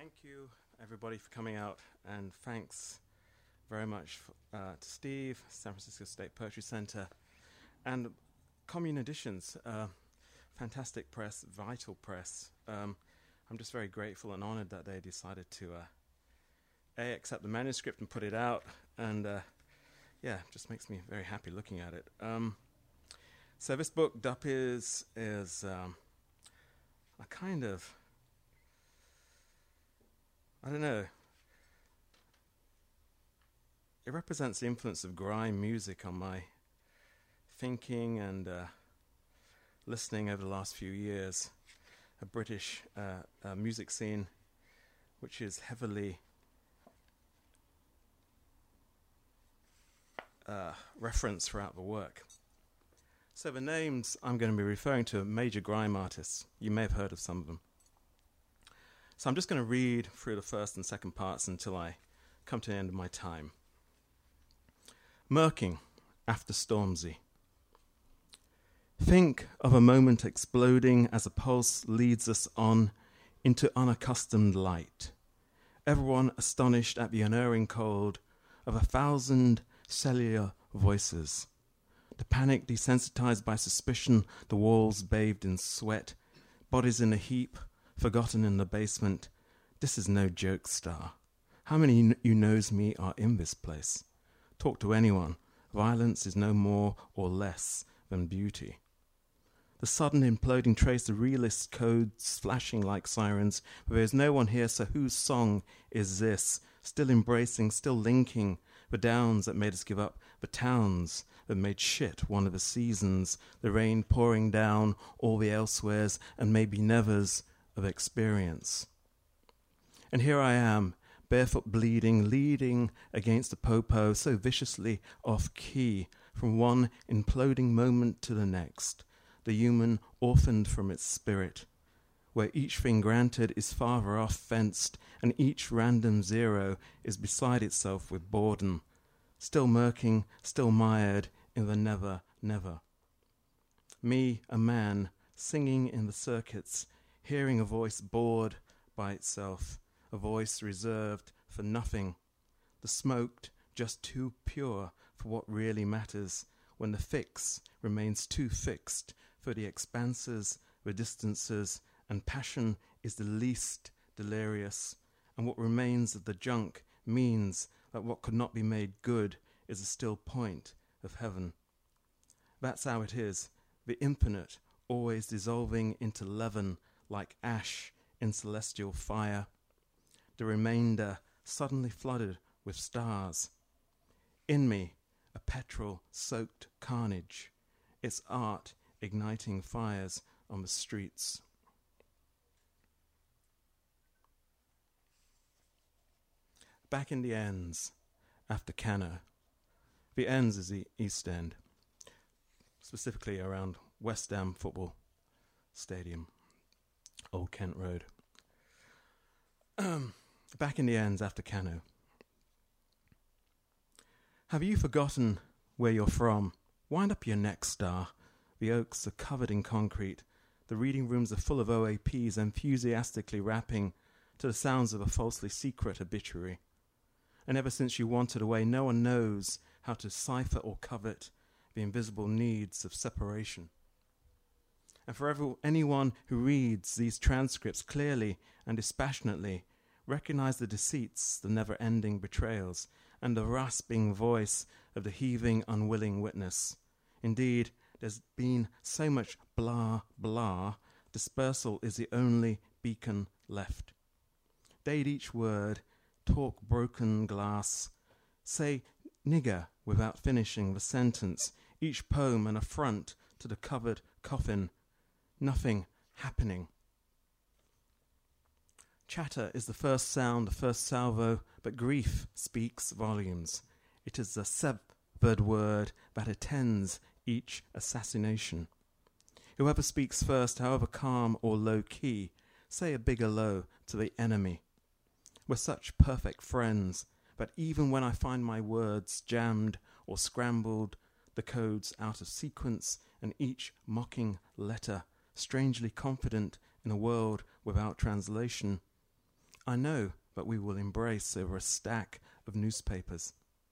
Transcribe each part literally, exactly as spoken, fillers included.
Thank you, everybody, for coming out, and thanks very much f- uh, to Steve, San Francisco State Poetry Center, and Commune Editions, uh, fantastic press, vital press. Um, I'm just very grateful and honored that they decided to uh, A, accept the manuscript and put it out, and uh, yeah, just makes me very happy looking at it. Um, so this book, Dup, is, is um, a kind of, I don't know, it represents the influence of grime music on my thinking and uh, listening over the last few years. A British uh, uh, music scene which is heavily uh, referenced throughout the work. So the names I'm going to be referring to are major grime artists. You may have heard of some of them. So I'm just going to read through the first and second parts until I come to the end of my time. Murking, after Stormzy. Think of a moment exploding as a pulse leads us on into unaccustomed light. Everyone astonished at the unerring cold of a thousand cellular voices. The panic desensitized by suspicion, the walls bathed in sweat, bodies in a heap, forgotten in the basement. This is no joke, Star. How many kn- you knows me are in this place? Talk to anyone. Violence is no more or less than beauty. The sudden imploding trace, the realist codes flashing like sirens, but there is no one here, so whose song is this? Still embracing, still linking the downs that made us give up, the towns that made shit one of the seasons, the rain pouring down all the elsewheres and maybe nevers of experience. And here I am, barefoot bleeding, leading against the popo, so viciously off-key, from one imploding moment to the next, the human orphaned from its spirit, where each thing granted is farther off fenced, and each random zero is beside itself with boredom, still murking, still mired in the never, never. Me, a man, singing in the circuits, hearing a voice bored by itself, a voice reserved for nothing, the smoked just too pure for what really matters, when the fix remains too fixed for the expanses, the distances, and passion is the least delirious, and what remains of the junk means that what could not be made good is a still point of heaven. That's how it is, the infinite always dissolving into leaven like ash in celestial fire, the remainder suddenly flooded with stars. In me, a petrol-soaked carnage, its art igniting fires on the streets. Back in the ends, after Cano. The ends is the East End, specifically around West Ham Football Stadium, Old Kent Road. Um, back in the ends after Cano. Have you forgotten where you're from? Wind up your neck, Star. The oaks are covered in concrete. The reading rooms are full of O A Ps enthusiastically rapping to the sounds of a falsely secret obituary. And ever since you wandered away, no one knows how to cipher or covet the invisible needs of separation. And for every, anyone who reads these transcripts clearly and dispassionately, recognize the deceits, the never-ending betrayals, and the rasping voice of the heaving, unwilling witness. Indeed, there's been so much blah, blah, dispersal is the only beacon left. Date each word, talk broken glass, say nigger without finishing the sentence, each poem an affront to the covered coffin, nothing happening. Chatter is the first sound, the first salvo, but grief speaks volumes. It is the severed word that attends each assassination. Whoever speaks first, however calm or low-key, say a big hello to the enemy. We're such perfect friends, but even when I find my words jammed or scrambled, the codes out of sequence, and each mocking letter, strangely confident in a world without translation, I know, but we will embrace over a stack of newspapers.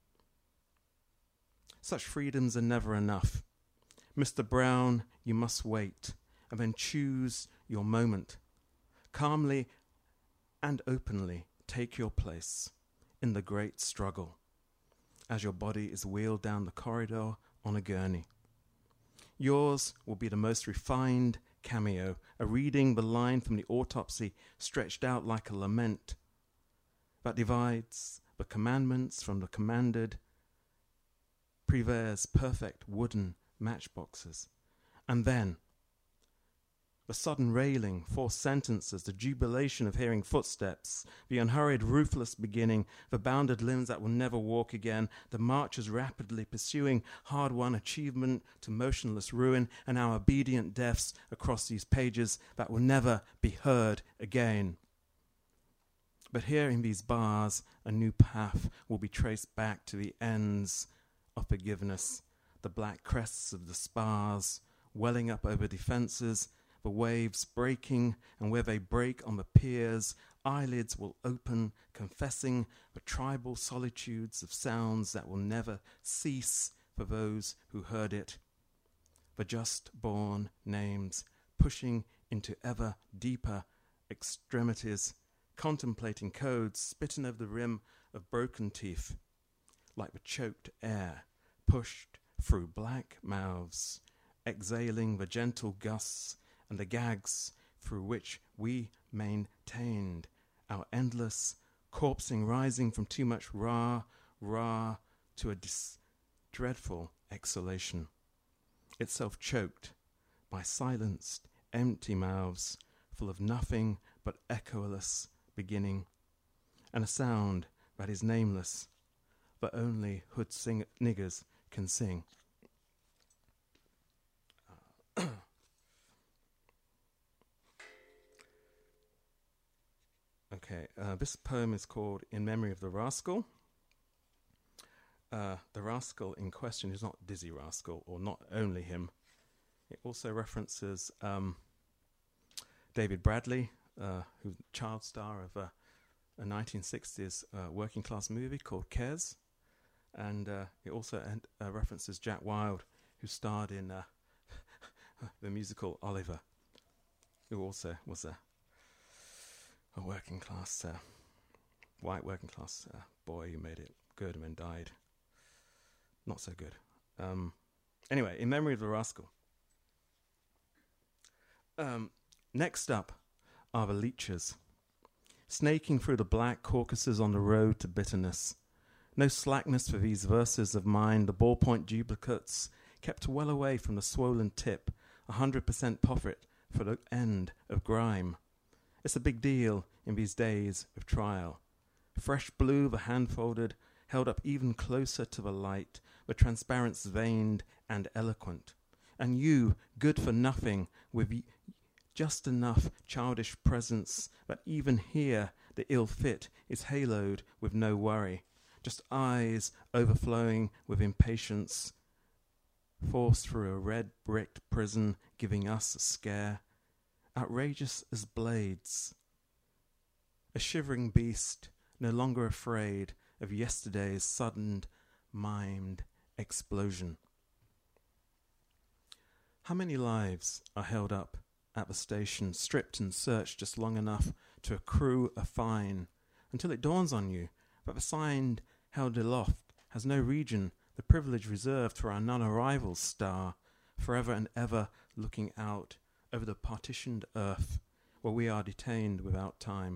Such freedoms are never enough. Mister Brown, you must wait, and then choose your moment. Calmly and openly take your place in the great struggle as your body is wheeled down the corridor on a gurney. Yours will be the most refined cameo, a reading the line from the autopsy stretched out like a lament that divides the commandments from the commanded, Prévere's perfect wooden matchboxes. And then the sudden railing, four sentences, the jubilation of hearing footsteps, the unhurried, ruthless beginning, the bounded limbs that will never walk again, the marchers rapidly pursuing hard-won achievement to motionless ruin, and our obedient deaths across these pages that will never be heard again. But here in these bars, a new path will be traced back to the ends of forgiveness, the black crests of the spars welling up over defences, the waves breaking, and where they break on the piers, eyelids will open, confessing the tribal solitudes of sounds that will never cease for those who heard it. The just-born names pushing into ever deeper extremities, contemplating codes spitting over the rim of broken teeth, like the choked air pushed through black mouths, exhaling the gentle gusts and the gags through which we maintained our endless corpsing, rising from too much rah, rah to a dis- dreadful exhalation, itself choked by silenced, empty mouths full of nothing but echoless beginning, and a sound that is nameless, but only hood sing- niggers can sing. Okay, uh, this poem is called In Memory of the Rascal. Uh, the rascal in question is not Dizzy Rascal, or not only him. It also references um, David Bradley, uh, who's the child star of uh, a nineteen sixties uh, working class movie called Kes. And uh, it also en- uh, references Jack Wilde, who starred in uh, the musical Oliver, who also was a a working class, uh, white working class uh, boy who made it good and then died. Not so good. Um, anyway, In Memory of the Rascal. Um, next up are the leeches, snaking through the black caucuses on the road to bitterness. No slackness for these verses of mine, the ballpoint duplicates, kept well away from the swollen tip, a hundred percent profit for the end of grime. It's a big deal in these days of trial. Fresh blue, the hand-folded, held up even closer to the light, the transparents veined and eloquent. And you, good for nothing, with y- just enough childish presence that even here the ill fit is haloed with no worry, just eyes overflowing with impatience, forced through a red-bricked prison, giving us a scare. Outrageous as blades, a shivering beast, no longer afraid of yesterday's sudden, mimed explosion. How many lives are held up at the station, stripped and searched just long enough to accrue a fine, until it dawns on you that the sign held aloft has no region, the privilege reserved for our non-arrival star, forever and ever looking out over the partitioned earth where we are detained without time.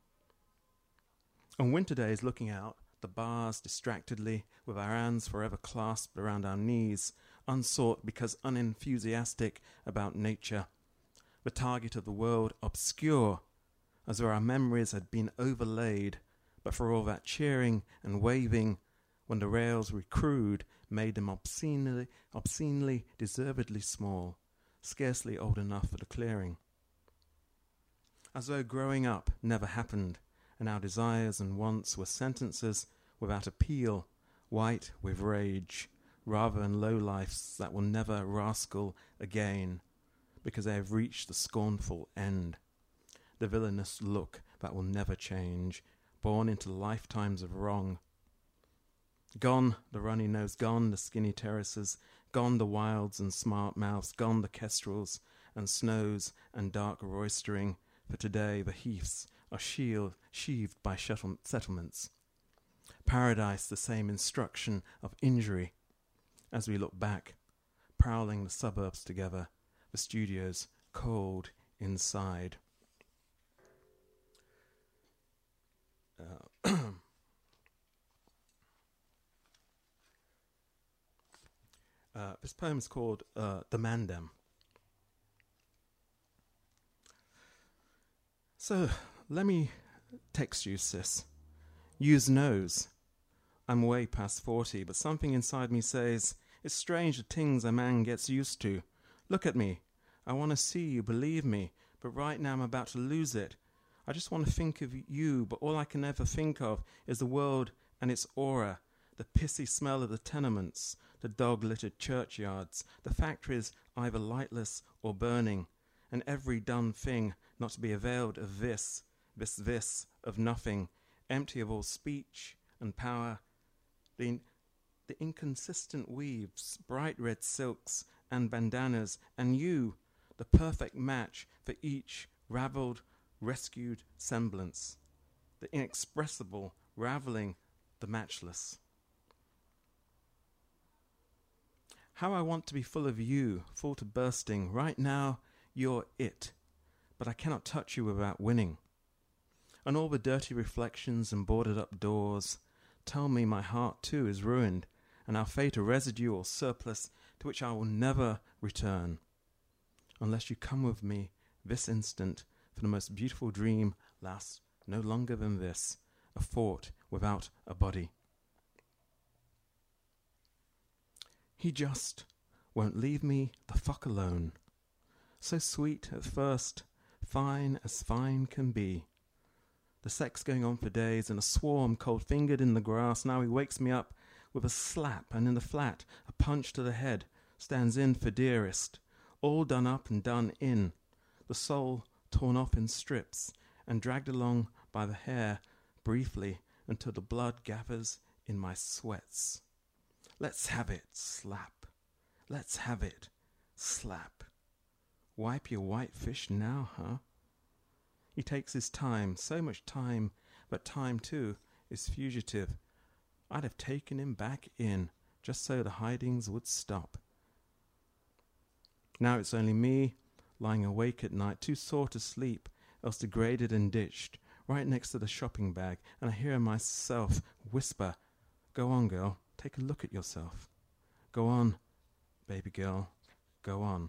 On winter days, looking out, the bars distractedly, with our hands forever clasped around our knees, unsought because unenthusiastic about nature, the target of the world obscure, as though our memories had been overlaid, but for all that cheering and waving, when the rails recrued, made them obscenely, obscenely, deservedly small, scarcely old enough for the clearing. As though growing up never happened, and our desires and wants were sentences without appeal, white with rage, rather than lowlifes that will never rascal again, because they have reached the scornful end. The villainous look that will never change, born into lifetimes of wrong. Gone the runny nose, gone the skinny terraces, gone the wilds and smart mouths, gone the kestrels and snows and dark roistering, for today the heaths are shield, sheathed by shuttle, settlements. Paradise the same instruction of injury. As we look back, prowling the suburbs together, the studios cold inside. Uh, uh, this poem is called uh, The Mandem. So, let me text you, sis. Use knows. I'm way past forty, but something inside me says, it's strange the things a man gets used to. Look at me. I want to see you, believe me, but right now I'm about to lose it. I just want to think of you, but all I can ever think of is the world and its aura, the pissy smell of the tenements, the dog-littered churchyards, the factories either lightless or burning, and every done thing not to be availed of this, this, this, of nothing, empty of all speech and power, the, in, the inconsistent weaves, bright red silks and bandanas, and you, the perfect match for each ravelled, rescued semblance, the inexpressible ravelling the matchless. How I want to be full of you, full to bursting. Right now, you're it, but I cannot touch you without winning. And all the dirty reflections and boarded up doors tell me my heart too is ruined, and our fate a residue or surplus to which I will never return. Unless you come with me this instant, for the most beautiful dream lasts no longer than this, a thought without a body. He just won't leave me the fuck alone. So sweet at first, fine as fine can be. The sex going on for days, and a swarm cold-fingered in the grass. Now he wakes me up with a slap, and in the flat, a punch to the head, stands in for dearest, all done up and done in, the soul torn off in strips, and dragged along by the hair, briefly, until the blood gathers in my sweats. Let's have it, slap. Let's have it, slap. Wipe your white fish now, huh? He takes his time, so much time, but time, too, is fugitive. I'd have taken him back in, just so the hidings would stop. Now it's only me, lying awake at night, too sore to sleep, else degraded and ditched, right next to the shopping bag, and I hear myself whisper, go on, girl, take a look at yourself. Go on, baby girl, go on.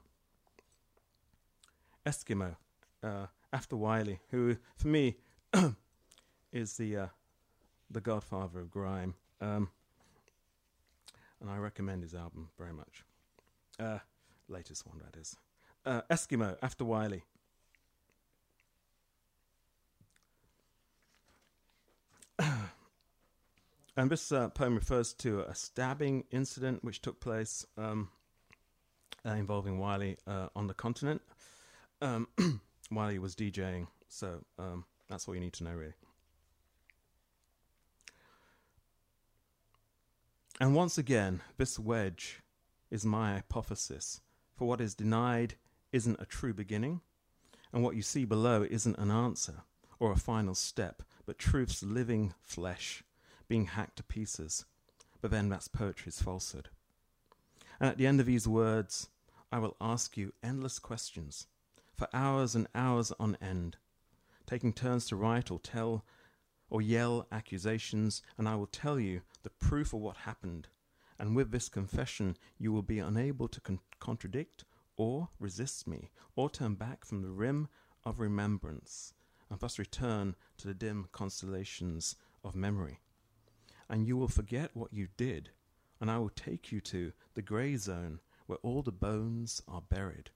Eskimo, uh, after Wiley, who, for me, is the uh, the godfather of grime, um, and I recommend his album very much. Uh, latest one, that is. Uh, Eskimo, after Wiley. And this uh, poem refers to a stabbing incident which took place um, uh, involving Wiley uh, on the continent. Um, Wiley was DJing, so um, that's all you need to know, really. And once again, this wedge is my hypothesis, for what is denied isn't a true beginning, and what you see below isn't an answer or a final step, but truth's living flesh being hacked to pieces. But then that's poetry's falsehood. And at the end of these words, I will ask you endless questions for hours and hours on end, taking turns to write or tell or yell accusations, and I will tell you the proof of what happened. And with this confession, you will be unable to con- contradict or resist me, or turn back from the rim of remembrance, and thus return to the dim constellations of memory. And you will forget what you did, and I will take you to the grey zone where all the bones are buried.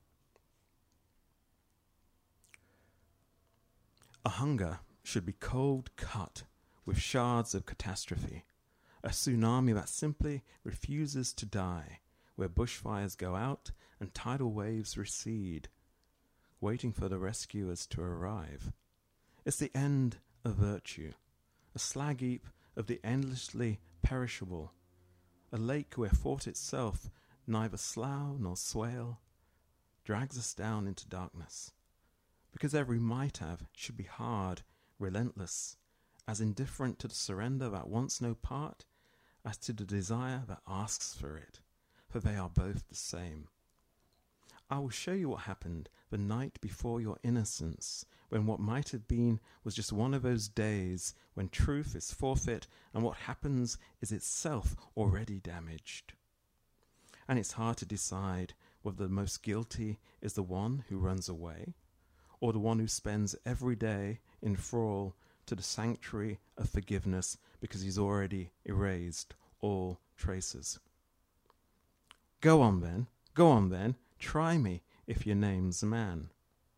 A hunger should be cold cut with shards of catastrophe, a tsunami that simply refuses to die, where bushfires go out and tidal waves recede, waiting for the rescuers to arrive. It's the end of virtue, a slag heap of the endlessly perishable, a lake where thought itself, neither slough nor swale, drags us down into darkness, because every might have should be hard, relentless, as indifferent to the surrender that wants no part as to the desire that asks for it, for they are both the same. I will show you what happened the night before your innocence, when what might have been was just one of those days when truth is forfeit and what happens is itself already damaged. And it's hard to decide whether the most guilty is the one who runs away or the one who spends every day in thrall to the sanctuary of forgiveness because he's already erased all traces. Go on then, go on then, try me if your name's man.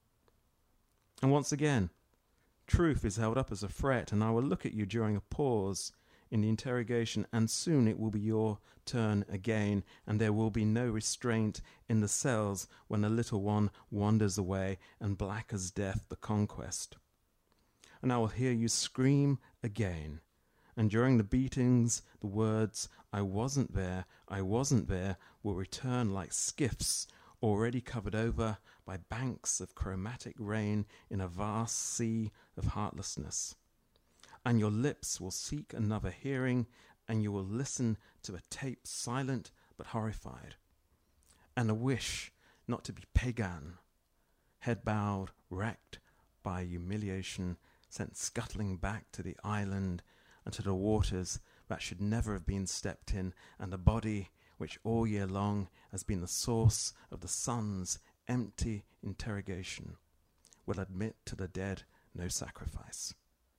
And once again, truth is held up as a threat, and I will look at you during a pause in the interrogation, and soon it will be your turn again, and there will be no restraint in the cells when the little one wanders away, and black as death the conquest. And I will hear you scream again, and during the beatings, the words, "I wasn't there, I wasn't there," will return like skiffs already covered over by banks of chromatic rain in a vast sea of heartlessness. And your lips will seek another hearing, and you will listen to a tape silent but horrified, and a wish not to be pagan, head bowed, wrecked by humiliation, sent scuttling back to the island and to the waters that should never have been stepped in, and the body which all year long has been the source of the sun's empty interrogation will admit to the dead no sacrifice.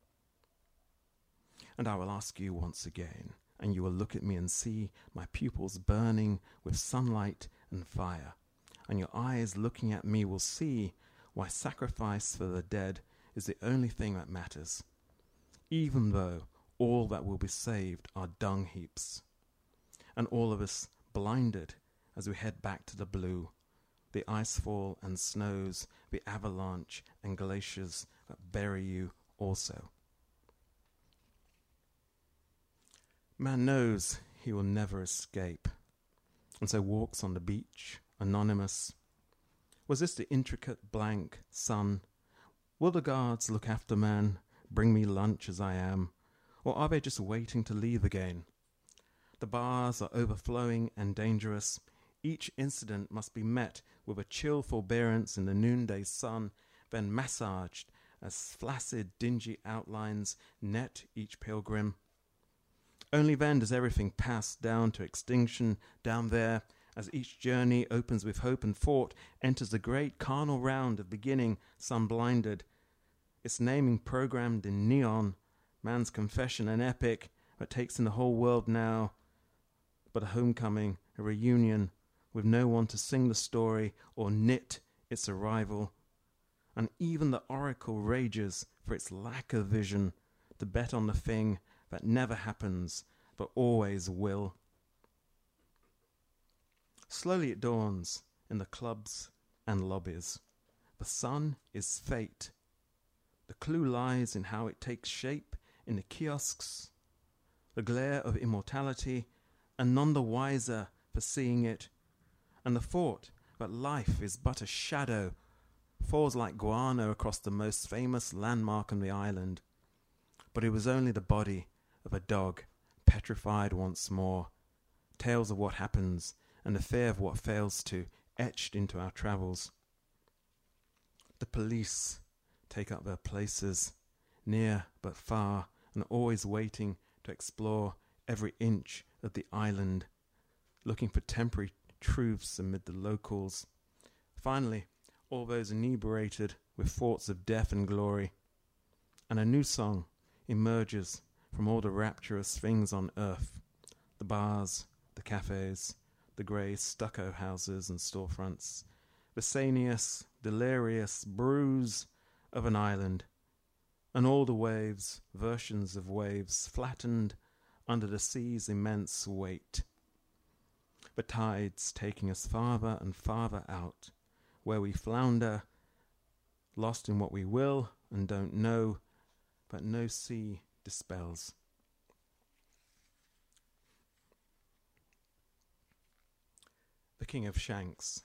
And I will ask you once again, and you will look at me and see my pupils burning with sunlight and fire, and your eyes looking at me will see why sacrifice for the dead is the only thing that matters, even though all that will be saved are dung heaps, and all of us blinded as we head back to the blue, the icefall and snows, the avalanche and glaciers that bury you also. Man knows he will never escape, and so walks on the beach, anonymous. Was this the intricate blank sun? Will the guards look after man, bring me lunch as I am, or are they just waiting to leave again? The bars are overflowing and dangerous. Each incident must be met with a chill forbearance in the noonday sun, then massaged as flaccid, dingy outlines net each pilgrim. Only then does everything pass down to extinction down there, as each journey opens with hope and thought, enters the great carnal round of beginning, sun-blinded, its naming programmed in neon, man's confession an epic that takes in the whole world now, but a homecoming, a reunion, with no one to sing the story or knit its arrival. And even the oracle rages for its lack of vision, to bet on the thing that never happens, but always will. Slowly it dawns in the clubs and lobbies. The sun is fate. The clue lies in how it takes shape in the kiosks, the glare of immortality, and none the wiser for seeing it, and the thought that life is but a shadow falls like guano across the most famous landmark on the island. But it was only the body of a dog, petrified once more, tales of what happens and the fear of what fails to, etched into our travels. The police take up their places, near but far, and always waiting to explore every inch of the island, looking for temporary truths amid the locals. Finally, all those inebriated with thoughts of death and glory, and a new song emerges from all the rapturous things on earth, the bars, the cafes, the grey stucco houses and storefronts, the saneous, delirious bruise of an island, and all the waves, versions of waves, flattened under the sea's immense weight. The tides taking us farther and farther out, where we flounder, lost in what we will and don't know, but no sea dispels. The King of Shanks.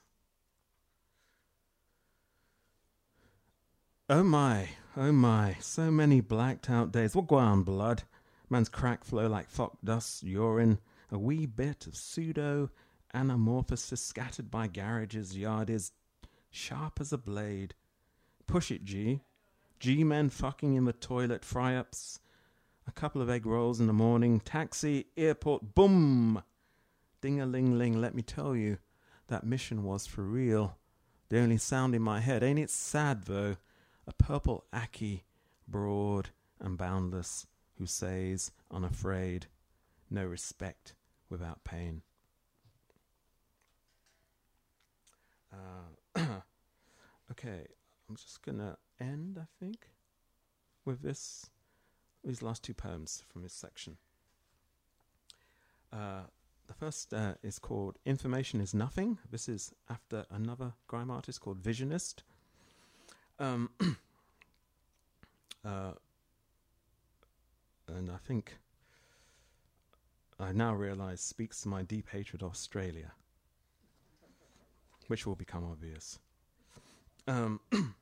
Oh my, oh my, so many blacked out days. What go on, blood? Man's crack flow like fuck dust, urine, a wee bit of pseudo anamorphosis scattered by garages, yard is sharp as a blade. Push it, G. G-men fucking in the toilet, fry-ups, a couple of egg rolls in the morning, taxi, airport, boom! Ding-a-ling-ling, let me tell you, that mission was for real. The only sound in my head, ain't it sad though? A purple Aki, broad and boundless, who says, unafraid, no respect without pain. Uh, okay, I'm just going to end, I think, with this, these last two poems from this section. Uh, the first uh, is called Information is Nothing. This is after another grime artist called Visionist. Um, uh, and I think I now realise speaks to my deep hatred of Australia, which will become obvious. Um,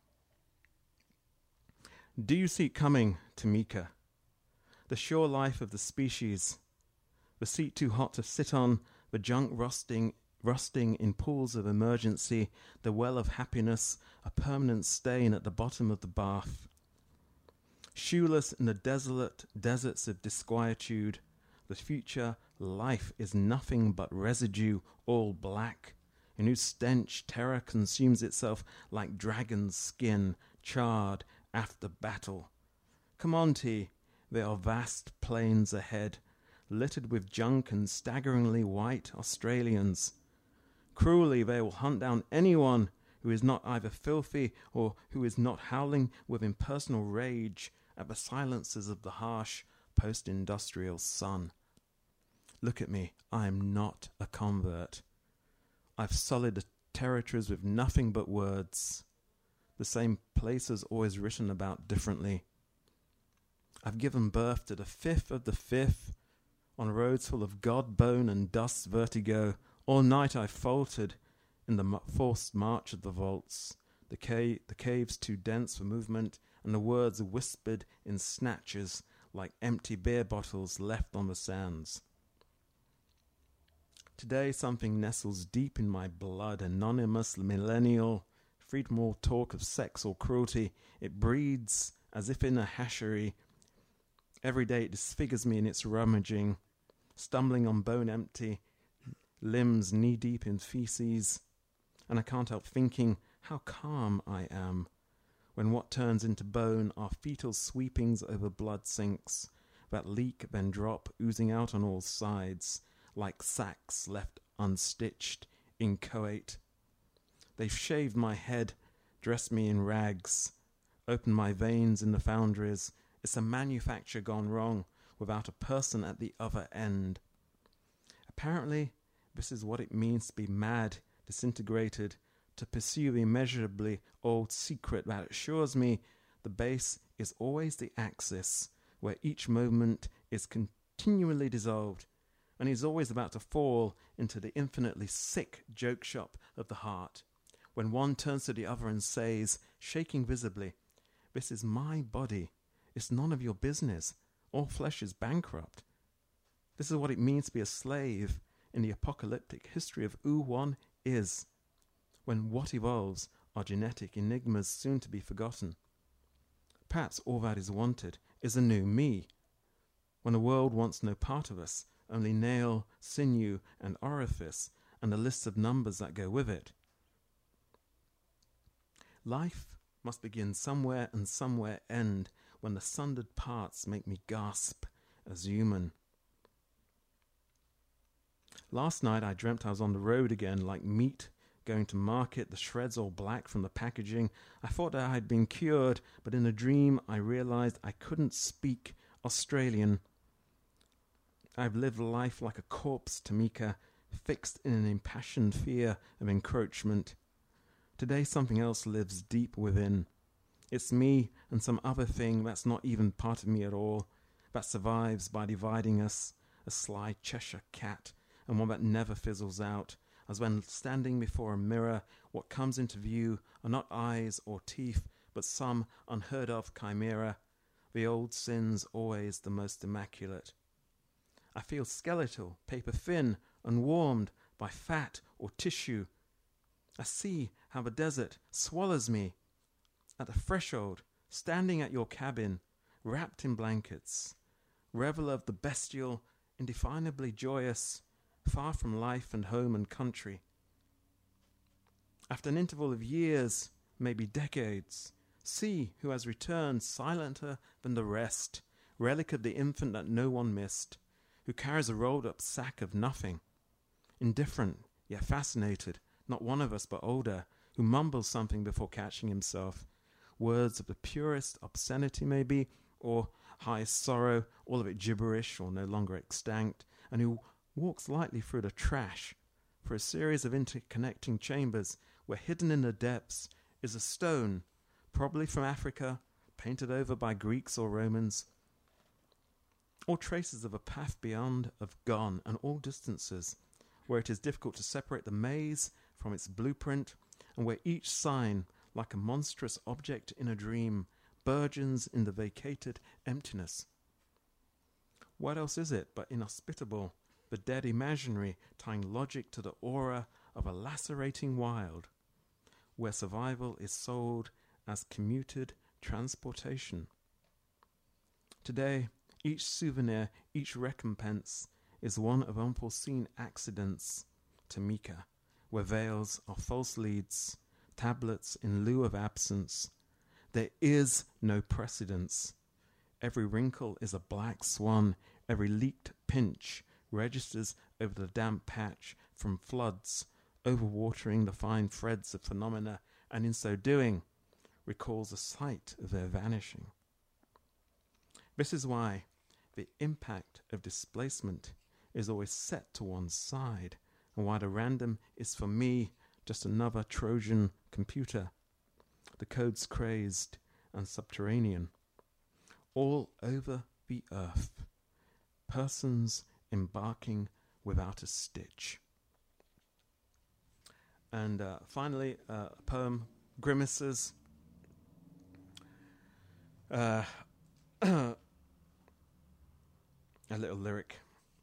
do you see it coming, Tamika? The sure life of the species, the seat too hot to sit on, the junk rusting rusting in pools of emergency, the well of happiness, a permanent stain at the bottom of the bath. Shoeless in the desolate deserts of disquietude, the future life is nothing but residue, all black, in whose stench terror consumes itself like dragon's skin, charred after battle. Come on, T, there are vast plains ahead, littered with junk and staggeringly white Australians. Cruelly they will hunt down anyone who is not either filthy or who is not howling with impersonal rage at the silences of the harsh post-industrial sun. Look at me, I am not a convert. I've solid territories with nothing but words, the same places always written about differently. I've given birth to the fifth of the fifth on roads full of god bone and dust vertigo. All night I faltered in the m- forced march of the vaults, the, ca- the caves too dense for movement, and the words whispered in snatches like empty beer bottles left on the sands. Today something nestles deep in my blood, anonymous, millennial, free from all talk of sex or cruelty. It breeds as if in a hashery. Every day it disfigures me in its rummaging, stumbling on bone-empty limbs knee-deep in feces, and I can't help thinking how calm I am when what turns into bone are fetal sweepings over blood sinks that leak then drop, oozing out on all sides like sacks left unstitched, inchoate. They've shaved my head, dressed me in rags, opened my veins in the foundries. It's a manufacture gone wrong without a person at the other end. Apparently, this is what it means to be mad, disintegrated, to pursue the immeasurably old secret that assures me the base is always the axis, where each moment is continually dissolved, and is always about to fall into the infinitely sick joke shop of the heart, when one turns to the other and says, shaking visibly, "This is my body. It's none of your business. All flesh is bankrupt." This is what it means to be a slave in the apocalyptic history of who one is, when what evolves are genetic enigmas soon to be forgotten. Perhaps all that is wanted is a new me, when the world wants no part of us, only nail, sinew, and orifice, and the lists of numbers that go with it. Life must begin somewhere and somewhere end, when the sundered parts make me gasp as human. Last night I dreamt I was on the road again, like meat going to market, the shreds all black from the packaging. I thought I had been cured, but in a dream I realized I couldn't speak Australian. I've lived life like a corpse, Tamika, fixed in an impassioned fear of encroachment. Today something else lives deep within. It's me and some other thing that's not even part of me at all, that survives by dividing us, a sly Cheshire cat, and one that never fizzles out, as when standing before a mirror, what comes into view are not eyes or teeth, but some unheard-of chimera, the old sins always the most immaculate. I feel skeletal, paper-thin, and warmed by fat or tissue. I see how the desert swallows me. At the threshold, standing at your cabin, wrapped in blankets, reveler of the bestial, indefinably joyous, far from life and home and country. After an interval of years, maybe decades, see who has returned silenter than the rest, relic of the infant that no one missed, who carries a rolled-up sack of nothing, indifferent, yet fascinated, not one of us but older, who mumbles something before catching himself, words of the purest obscenity maybe, or highest sorrow, all of it gibberish or no longer extant, and who walks lightly through the trash, for a series of interconnecting chambers where hidden in the depths is a stone, probably from Africa, painted over by Greeks or Romans. All traces of a path beyond have gone, and all distances, where it is difficult to separate the maze from its blueprint, and where each sign, like a monstrous object in a dream, burgeons in the vacated emptiness. What else is it but inhospitable, the dead imaginary, tying logic to the aura of a lacerating wild, where survival is sold as commuted transportation? Today, each souvenir, each recompense is one of unforeseen accidents to Mika, where veils are false leads, tablets in lieu of absence. There is no precedence. Every wrinkle is a black swan, every leaked pinch registers over the damp patch from floods, overwatering the fine threads of phenomena, and in so doing, recalls the sight of their vanishing. This is why the impact of displacement is always set to one side, and why the random is for me just another Trojan computer, the codes crazed and subterranean. All over the earth, persons embarking without a stitch. And uh, finally, uh, a poem, Grimaces. Uh, a little lyric.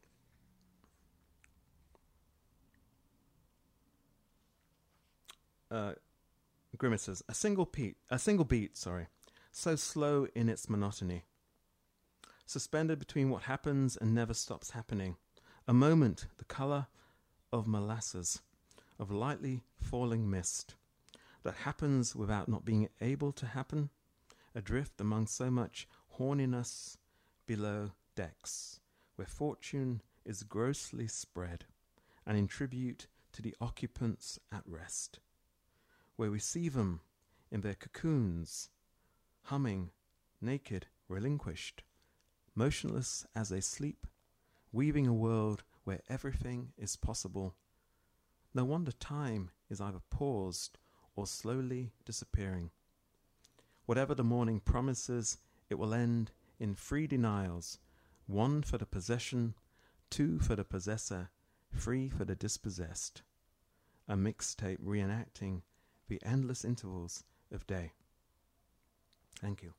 Uh, grimaces. A single beat. A single beat. Sorry. So slow in its monotony. Suspended between what happens and never stops happening. A moment, the colour of molasses, of lightly falling mist, that happens without not being able to happen, adrift among so much horniness below decks, where fortune is grossly spread, and in tribute to the occupants at rest, where we see them in their cocoons, humming, naked, relinquished, motionless as they sleep, weaving a world where everything is possible. No wonder time is either paused or slowly disappearing. Whatever the morning promises, it will end in three denials, one for the possession, two for the possessor, three for the dispossessed. A mixtape reenacting the endless intervals of day. Thank you.